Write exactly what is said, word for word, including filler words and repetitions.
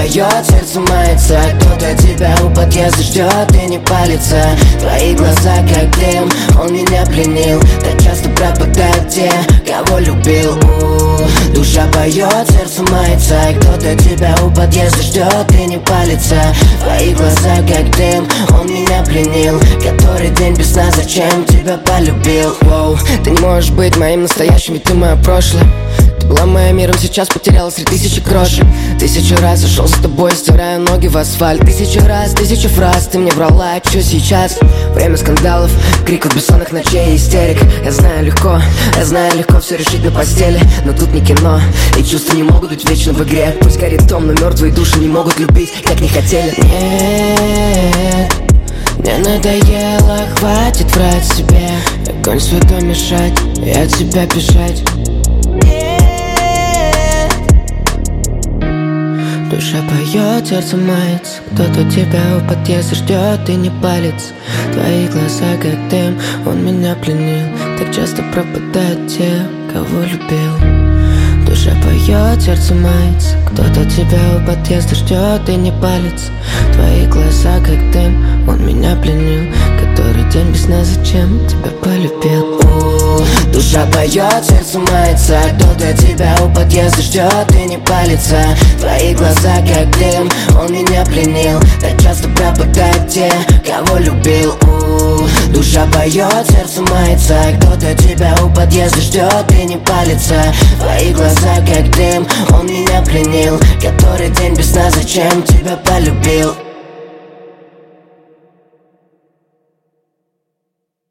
поет, сердце мается. Кто-то тебя у подъезда ждет и не палится. Твои глаза как дым, он меня пленил. Так часто пропадают те, кого любил. У-у-у. Душа поет, сердце мается. Кто-то тебя у подъезда ждет и не палится. Твои глаза как дым, он меня пленил. Который день без сна, зачем тебя полюбил? Воу, ты не можешь быть моим настоящим, ведь ты мое прошлое. Ты была моим миром, сейчас потерялась среди тысячи крошек. Тысячу раз зашел с тобой, стираю ноги в асфальт. Тысячу раз, тысячу фраз, ты мне врала, что сейчас? Время скандалов, криков, бессонных ночей и истерик. Я знаю легко, я знаю легко все решить на постели. Но тут не кино, и чувства не могут быть вечно в игре. Пусть горит том, но мертвые души не могут любить, как не хотели. Нет, мне надоело, хватит врать себе. Конь святой мешать, и от тебя бежать. Душа поет, сердце мается. Кто-то тебя у подъезда ждет и не палится. Твои глаза как дым, он меня пленил. Так часто пропадают те, кого любил. Душа поет, сердце мается. Кто-то тебя у подъезда ждет и не палится. Твои глаза как дым, он меня пленил. Который день без сна, зачем тебя полюбил? У-у-у. Душа поет, сердце мается. Кто-то тебя у подъезда ждет и не палится. Твои глаза как дым, он меня пленил. Так часто пропадают те, кого любил. У-у-у. Душа поет, сердце мается. Кто-то тебя у подъезда ждет и не палится. Твои глаза как дым, он меня пленил. Который день без сна, зачем тебя полюбил?